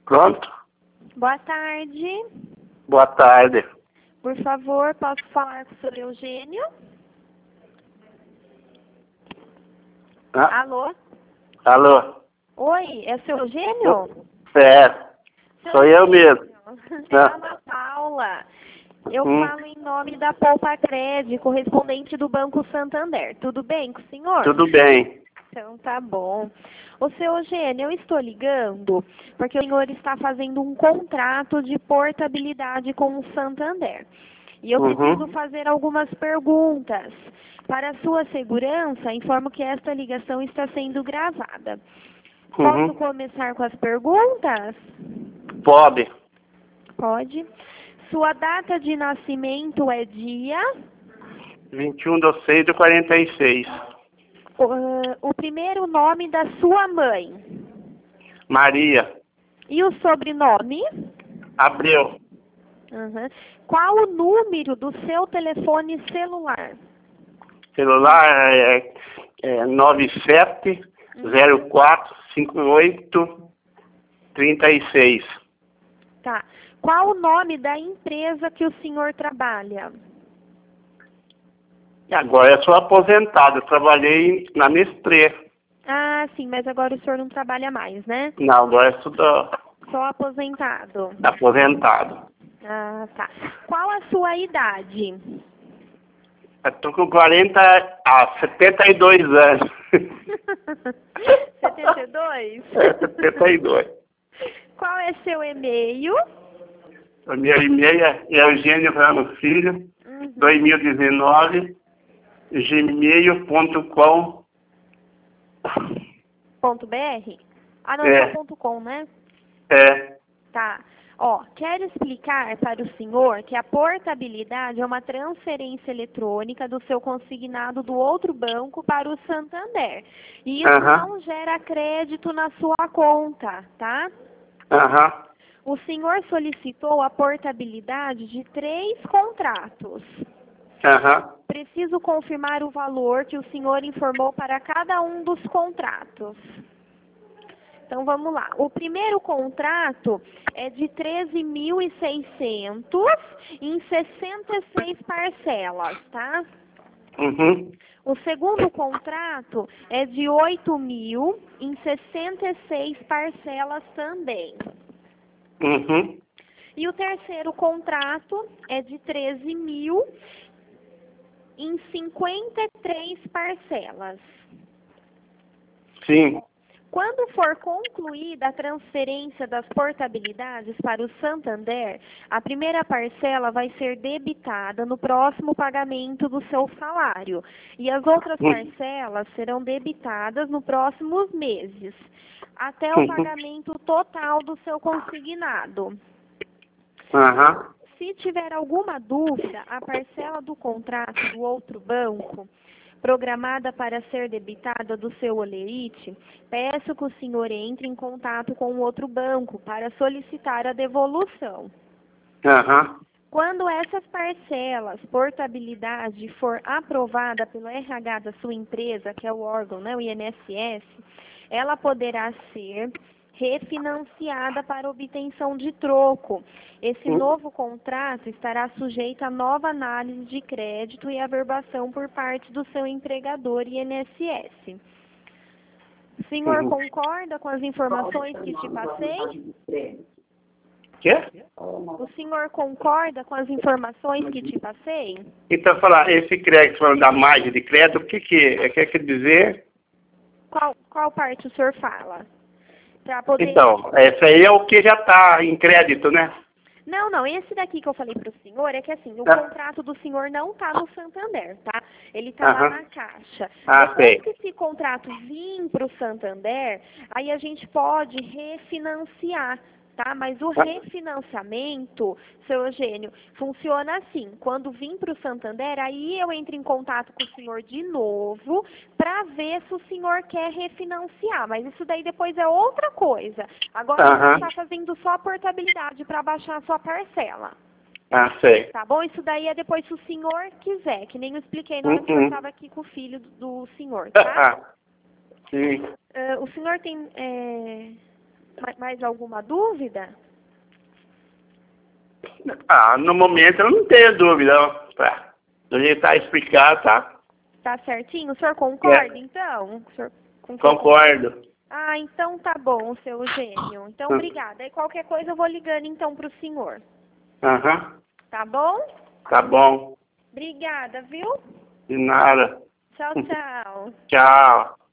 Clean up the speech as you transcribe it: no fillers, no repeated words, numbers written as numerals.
Pronto? Boa tarde. Boa tarde. Por favor, posso falar com o senhor Eugênio? Ah, Alô? alô? Oi, é o seu Eugênio? É, Seu sou eu mesmo. É a Ana Paula. Eu falo em nome da Poupa Cred, correspondente do Banco Santander. Tudo bem com o senhor? Tudo bem. Então tá bom. Ô, seu Eugênio, eu estou ligando porque o senhor está fazendo um contrato de portabilidade com o Santander. E eu preciso fazer algumas perguntas. Para a sua segurança, informo que esta ligação está sendo gravada. Posso começar com as perguntas? Pode. Pode. Sua data de nascimento é dia? 21/6/46. O primeiro nome da sua mãe? Maria. E o sobrenome? Abreu. Uhum. Qual o número do seu telefone celular? Celular é 97045836. Tá. Qual o nome da empresa que o senhor trabalha? E agora eu sou aposentado. Eu trabalhei na Nestlé. Ah, sim, mas agora o senhor não trabalha mais, né? Não, agora eu sou Só aposentado. aposentado. Ah, tá. Qual a sua idade? Eu tô com 72 anos. 72? É, 72. Qual é seu e-mail? O meu e-mail é Eugênio Ramos Filho, 2019, gmail.com. .br? Ah, não, É. só .com, né? É. Tá. Ó, quero explicar para o senhor que a portabilidade é uma transferência eletrônica do seu consignado do outro banco para o Santander. E isso não gera crédito na sua conta, tá? O senhor solicitou a portabilidade de 3 contratos. Preciso confirmar o valor que o senhor informou para cada um dos contratos. Então, vamos lá. O primeiro contrato é de 13.600 em 66 parcelas, tá? O segundo contrato é de 8.000 em 66 parcelas também. E o terceiro contrato é de 13.000 em 53 parcelas. Sim. Quando for concluída a transferência das portabilidades para o Santander, a primeira parcela vai ser debitada no próximo pagamento do seu salário. E as outras parcelas serão debitadas nos próximos meses, até o pagamento total do seu consignado. Se tiver alguma dúvida, a parcela do contrato do outro banco, programada para ser debitada do seu holerite, peço que o senhor entre em contato com o outro banco para solicitar a devolução. Quando essas parcelas, portabilidade, for aprovada pelo RH da sua empresa, que é o órgão, né, o INSS, ela poderá ser refinanciada para obtenção de troco. Esse novo contrato estará sujeito a nova análise de crédito e averbação por parte do seu empregador INSS. O senhor concorda com as informações que te passei? Quê? O senhor concorda com as informações que te passei? Então, falar, esse crédito, falando da margem de crédito, o que quer dizer? Qual parte o senhor fala? Pra poder... Então, esse aí é o que já está em crédito, né? Não, esse daqui que eu falei para o senhor é que assim, o contrato do senhor não está no Santander, tá? Ele está lá na Caixa. Depois que esse contrato vir para o Santander, aí a gente pode refinanciar, tá? Mas o refinanciamento, seu Eugênio, funciona assim. Quando vir para o Santander, aí eu entro em contato com o senhor de novo para ver se o senhor quer refinanciar. Mas isso daí depois é outra coisa. Agora a gente está fazendo só a portabilidade para baixar a sua parcela. Sei. Tá bom? Isso daí é depois se o senhor quiser, que nem eu expliquei na hora que eu estava aqui com o filho do senhor, tá? Sim. O senhor tem... Mais alguma dúvida? No momento eu não tenho dúvida. Do jeito que tá explicado, tá? Tá certinho? O senhor concorda, então? O senhor Concordo. Ah, então tá bom, seu Eugênio. Então, obrigada. E qualquer coisa eu vou ligando, então, pro senhor. Aham. Tá bom? Tá bom. Obrigada, viu? De nada. Tchau, tchau. Tchau.